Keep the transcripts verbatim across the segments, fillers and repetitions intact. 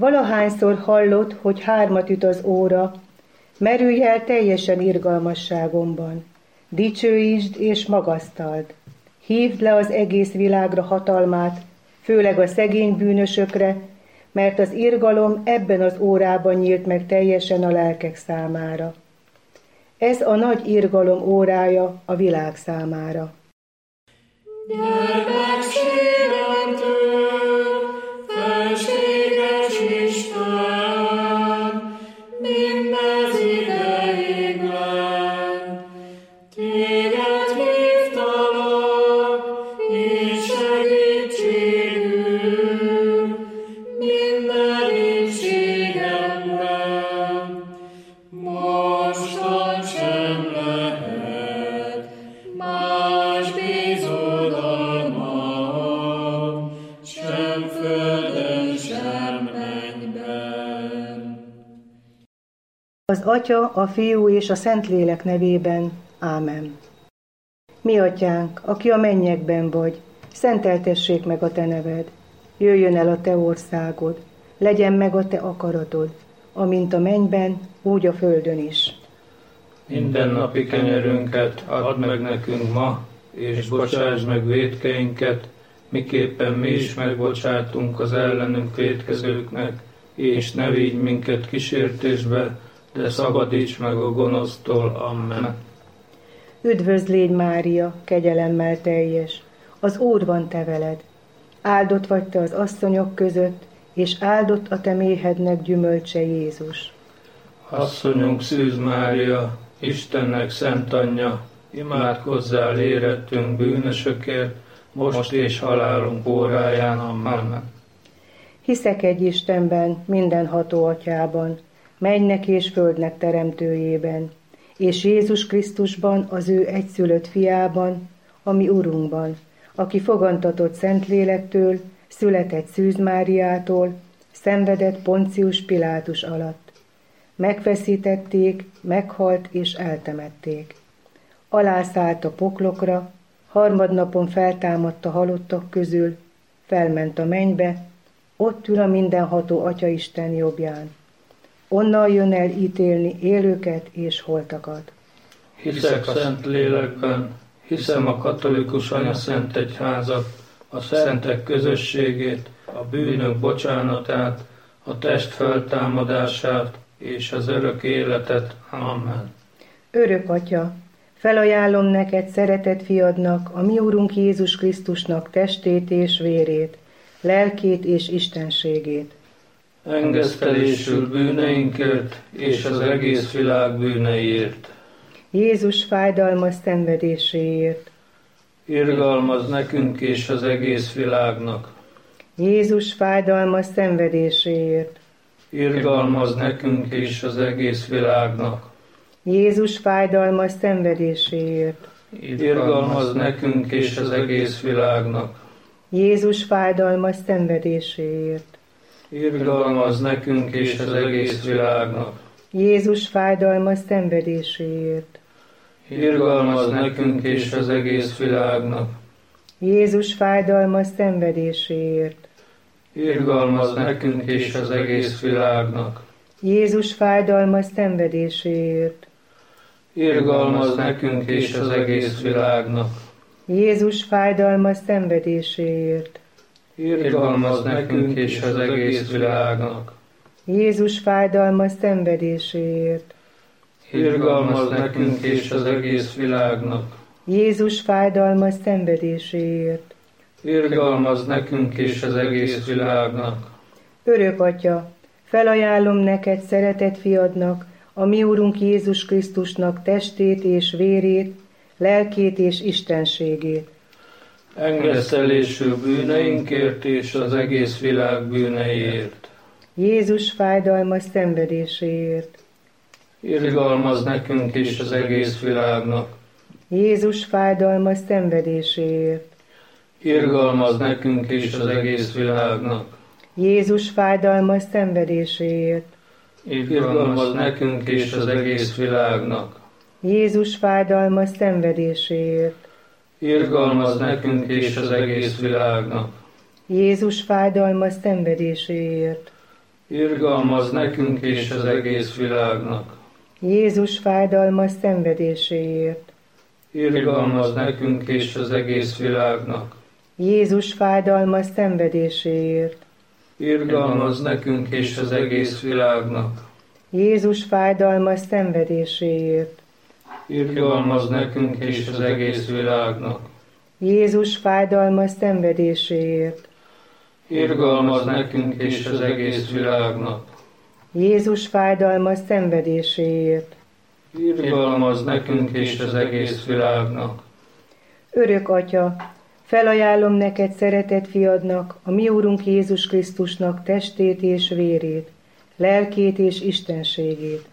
Valahányszor hallott, hogy hármat üt az óra, merülj el teljesen irgalmasságomban. Dicsőítsd és magasztald. Hívd le az egész világra hatalmát, főleg a szegény bűnösökre, mert az irgalom ebben az órában nyílt meg teljesen a lelkek számára. Ez a nagy irgalom órája a világ számára. Az Atya, a Fiú és a Szentlélek nevében. Ámen. Mi Atyánk, aki a mennyekben vagy, szenteltessék meg a te neved. Jöjjön el a te országod, legyen meg a te akaratod, amint a mennyben, úgy a földön is. Mindennapi kenyerünket add meg nekünk ma, és bocsásd meg vétkeinket, miképpen mi is megbocsátunk az ellenünk vétkezőknek, és ne vigy minket kísértésbe, de szabadíts meg a gonosztól. Amen. Üdvözl légy, Mária, kegyelemmel teljes, az Úr van te veled. Áldott vagy te az asszonyok között, és áldott a te méhednek gyümölcse Jézus. Asszonyunk Szűz Mária, Istennek szent anyja, imádkozzál érettünk bűnösökért, most és halálunk óráján. Amen. Hiszek egy Istenben, mindenható Atyában, mennynek és földnek teremtőjében, és Jézus Krisztusban, az ő egyszülött fiában, a mi Urunkban, aki fogantatott Szentlélektől, született Szűz Máriától, szenvedett Poncius Pilátus alatt. Megfeszítették, meghalt és eltemették. Alászállt a poklokra, harmadnapon feltámadt a halottak közül, felment a mennybe, ott ül a mindenható Atyaisten jobbján. Onnan jön el ítélni élőket és holtakat. Hiszek a Szentlélekben, hiszem a katolikus anyaszent egyházat, a szentek közösségét, a bűnök bocsánatát, a test feltámadását és az örök életet. Amen. Örök Atya, felajánlom neked szeretett fiadnak, a mi Urunk Jézus Krisztusnak testét és vérét, lelkét és istenségét. Engesztelésül bűneinkért és az egész világ bűneiért. Jézus fájdalmas szenvedéséért. Irgalmaz nekünk és az egész világnak. Jézus fájdalmas szenvedéséért. Irgalmaz nekünk és az egész világnak. Jézus fájdalmas szenvedéséért. Irgalmaz nekünk és az egész világnak. Jézus fájdalmas szenvedéséért. Irgalmaz nekünk és az egész világnak. Jézus fájdalmas szenvedéséért. Irgalmaz nekünk és az egész világnak. Jézus fájdalmas szenvedéséért. Irgalmaz nekünk és az egész világnak. Jézus fájdalmas szenvedéséért. Irgalmaz nekünk és az egész világnak. Jézus fájdalmas szenvedéséért. Irgalmaz nekünk és az egész világnak. Jézus fájdalmas szenvedéséért. Irgalmaz nekünk és az egész világnak. Jézus fájdalmas szenvedéséért. Irgalmaz nekünk és az egész világnak. Örök Atya, felajánlom neked szeretett fiadnak, a mi Urunk Jézus Krisztusnak testét és vérét, lelkét és istenségét. Engesztelésül bűneinkért és az egész világ bűneiért. Jézus fájdalmas szenvedéséért. Irgalmaz nekünk és az egész világnak. Jézus fájdalmas szenvedéséért. Irgalmaz nekünk és az egész világnak. Jézus fájdalmas szenvedéséért. Irgalmaz nekünk és az egész világnak. Jézus fájdalmas szenvedéséért. Irgalmaz nekünk és az egész világnak. Jézus fájdalmas szenvedéséért. Irgalmaz nekünk és az egész világnak. Jézus fájdalmas szenvedéséért. Irgalmaz nekünk és az egész világnak. Jézus fájdalmas szenvedéséért. Irgalmaz nekünk és az egész világnak. Jézus fájdalmas szenvedéséért. Irgalmaz nekünk és az egész világnak. Jézus fájdalmas szenvedéséért. Irgalmaz nekünk és az egész világnak. Jézus fájdalmas szenvedéséért. Irgalmaz nekünk és az egész világnak. Örök Atya, felajánlom neked szeretett fiadnak, a mi Úrunk Jézus Krisztusnak testét és vérét, lelkét és istenségét.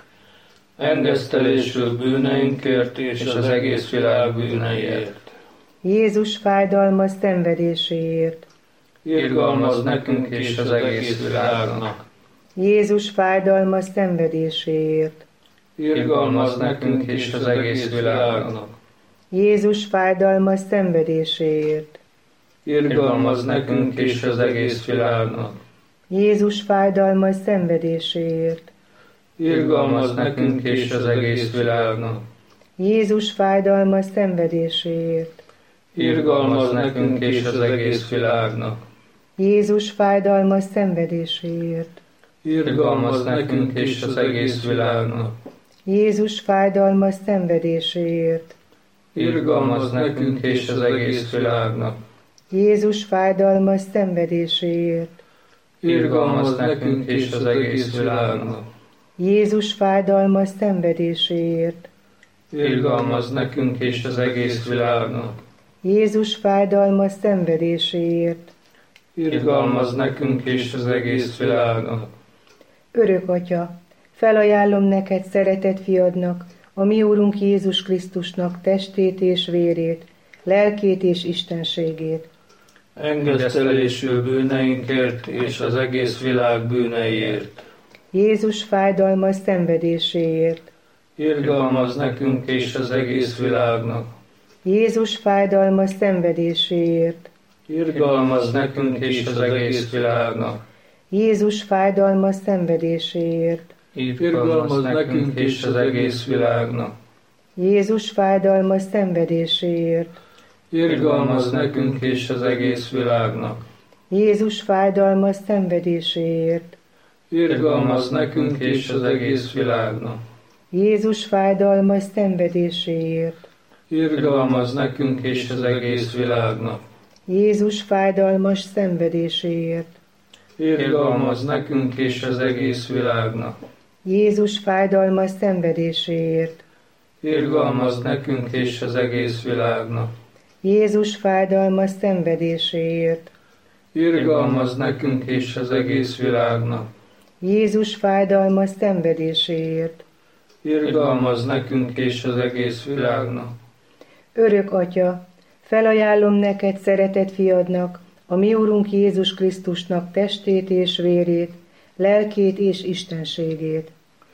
Engesztelésül bűneinkért és az egész világ bűneiért. Jézus fájdalmas szenvedéséért. Irgalmaz nekünk és az egész világnak. Jézus fájdalmas szenvedéséért. Irgalmaz nekünk és az egész világnak. Jézus fájdalmas szenvedéséért. Irgalmaz nekünk és az egész világnak. Jézus fájdalmas szenvedéséért. Irgalmaz nekünk és az egész világnak. Jézus fájdalmas szenvedéséért. Irgalmaz nekünk és az egész világnak. Jézus fájdalmas szenvedéséért. Irgalmaz nekünk és az egész világnak. Jézus fájdalmas szenvedéséért. Irgalmaz nekünk és az egész világnak. Jézus fájdalmas szenvedéséért. Irgalmaz nekünk és az egész világnak. Jézus fájdalmas szenvedéséért. Irgalmaz nekünk és az egész világnak. Jézus fájdalmas szenvedéséért. Irgalmaz nekünk és az egész világnak. Örök Atya, felajánlom neked szeretett fiadnak, a mi Úrunk Jézus Krisztusnak testét és vérét, lelkét és istenségét. Engesztelésül bűneinkért és az egész világ bűneiért. Jézus fájdalmas szenvedéséért. Irgalmaz nekünk és az egész világnak. Jézus fájdalmas szenvedéséért. Irgalmaz nekünk és az egész világnak. Jézus fájdalmas szenvedéséért. Irgalmaz nekünk és az egész világnak. Jézus fájdalmas szenvedéséért. Irgalmaz nekünk és az egész világnak. Jézus fájdalmas szenvedéséért. Irgalmaz nekünk és az egész világnak. Jézus fájdalmas szenvedéséért. Irgalmaz nekünk és az egész világnak. Jézus fájdalmas szenvedéséért. Irgalmaz nekünk és az egész világnak. Jézus fájdalmas szenvedéséért. Irgalmaz nekünk és az egész világnak. Jézus fájdalmas szenvedéséért. Irgalmaz nekünk és az egész világnak. Jézus fájdalmas szenvedéséért. Irgalmaz nekünk és az egész világnak. Örök Atya, felajánlom neked szeretett fiadnak, a mi Úrunk Jézus Krisztusnak testét és vérét, lelkét és istenségét.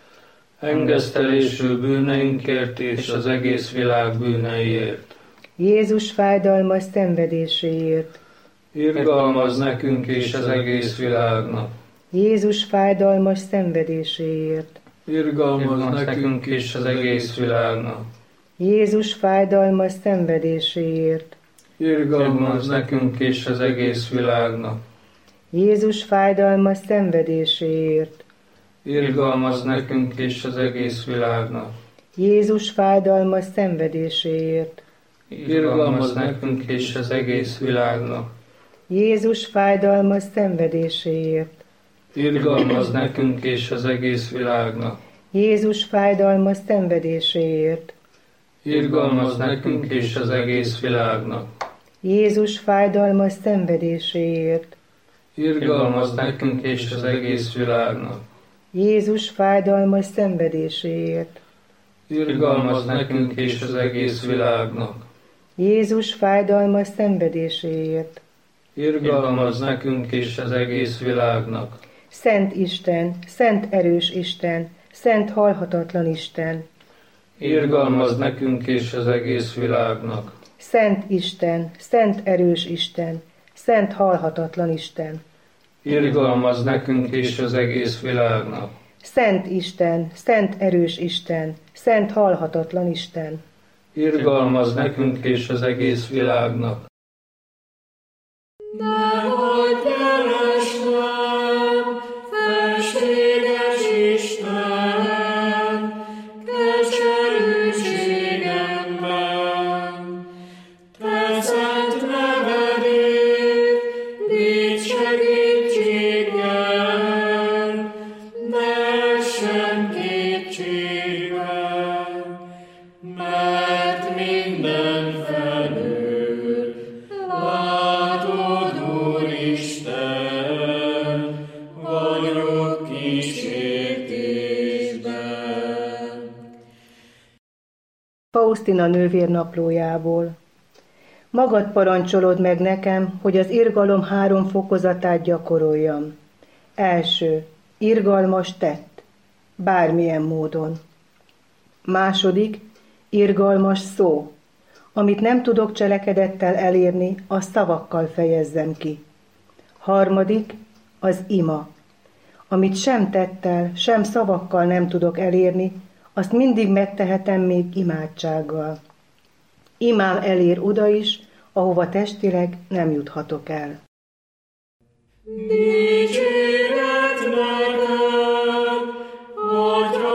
Engesztelésül bűneinkért és az egész világ bűneiért. Jézus fájdalmas szenvedéséért. Irgalmaz nekünk és az egész világnak. Jézus fájdalmas szenvedéséért. Irgalmaz nekünk és az egész világnak. Jézus fájdalmas szenvedéséért. Irgalmaz nekünk és az egész világnak. Jézus fájdalmas szenvedéséért. Irgalmaz nekünk és az egész világnak. Jézus fájdalmas szenvedéséért. Irgalmaz nekünk és az egész világnak. Jézus fájdalmas szenvedéséért. Irgalmaz nekünk és az egész világnak. Jézus fájdalmas szenvedéséért. Irgalmaz nekünk és az egész világnak. Jézus fájdalmas szenvedéséért. Irgalmaz nekünk és az egész világnak. Jézus fájdalmas szenvedéséért. Irgalmaz nekünk és az egész világnak. Jézus fájdalmas szenvedéséért. Irgalmaz nekünk és az egész világnak. Szent Isten, szent erős Isten, szent halhatatlan Isten. Irgalmaz nekünk és az egész világnak. Szent Isten, szent erős Isten, szent halhatatlan Isten. Irgalmaz nekünk és az egész világnak. Szent Isten, szent erős Isten, szent halhatatlan Isten. Irgalmaz nekünk és az egész világnak. Nehogy keresnem, felséges Isten, keserűségemben. Te szent nevedét, légy segítséggel, ne essen kétségbe, mert mindenfelől látod, Úristen, vagyok kísértésben. Faustina nővérnaplójából. Magad parancsolod meg nekem, hogy az irgalom három fokozatát gyakoroljam. Első, irgalmas tett, bármilyen módon. Második, irgalmas szó, amit nem tudok cselekedettel elérni, azt szavakkal fejezzem ki. Harmadik, az ima, amit sem tettel, sem szavakkal nem tudok elérni, azt mindig megtehetem még imádsággal. Imám elér oda is, ahova testileg nem juthatok el. Dicséret neked, Atyra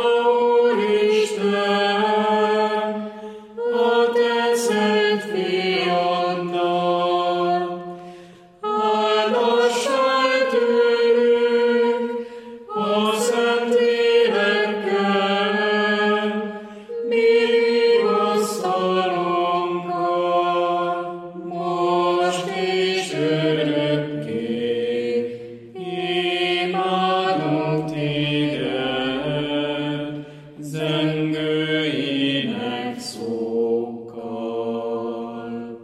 Úristen, a te szent fiadnak. Áldassáj tőlünk a szent lélekkel, mindig asztalunkat, most és örökké. Imádunk téged, zengő énekszókkal.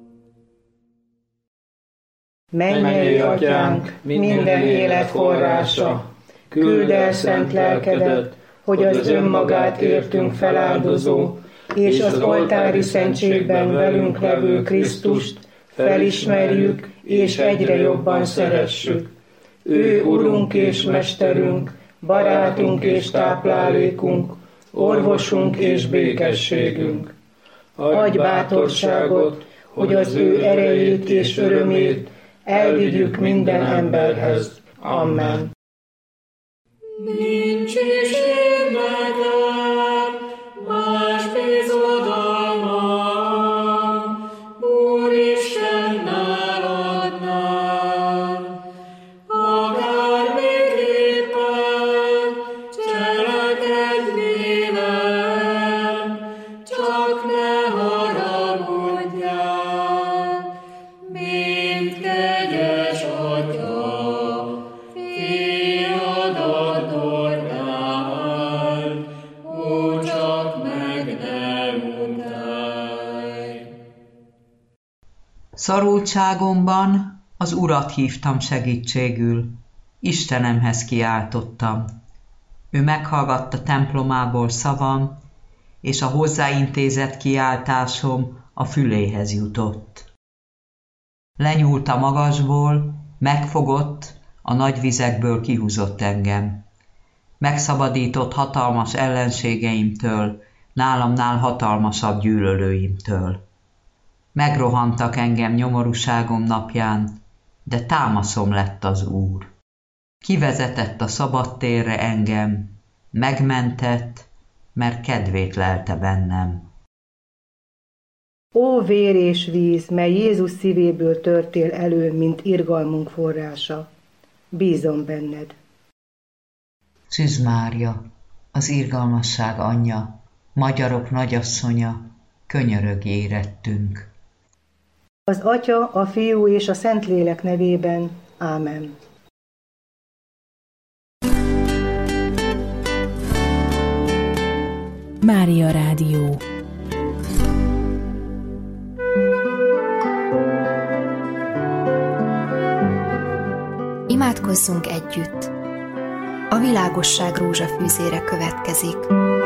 Mennyei Atyánk, minden élet forrása, küldd el szent lelkedet, hogy az önmagát értünk feláldozó, és az oltári szentségben velünk levő Krisztust felismerjük, és egyre jobban szeressük. Ő Urunk és Mesterünk, barátunk és táplálékunk, orvosunk és békességünk. Adj bátorságot, hogy az ő erejét és örömét elvigyük minden emberhez. Amen. Nincs is én nekem más bizodalmam, Úristen náladnál. Akármiképpen cselekednélem, csak ne haragudjál, mint kegyes Atya, fiadat ordál, ó, csak meg ne utálj. Szorultságomban az Urat hívtam segítségül, Istenemhez kiáltottam. Ő meghallgatta templomából szavam, és a hozzáintézett kiáltásom a füléhez jutott. Lenyúlt a magasból, megfogott, a nagy vizekből kihúzott engem. Megszabadított hatalmas ellenségeimtől, nálamnál hatalmasabb gyűlölőimtől. Megrohantak engem nyomorúságom napján, de támaszom lett az Úr. Kivezetett a szabadtérre engem, megmentett, mert kedvét lelte bennem. Ó vér és víz, mely Jézus szívéből törtél elő, mint irgalmunk forrása. Bízom benned. Szűz Mária, az irgalmasság anyja, magyarok nagyasszonya, könyörögj érettünk. Az Atya, a Fiú és a Szentlélek nevében. Ámen. Mária Rádió. Imádkozzunk együtt. A világosság rózsafűzére következik.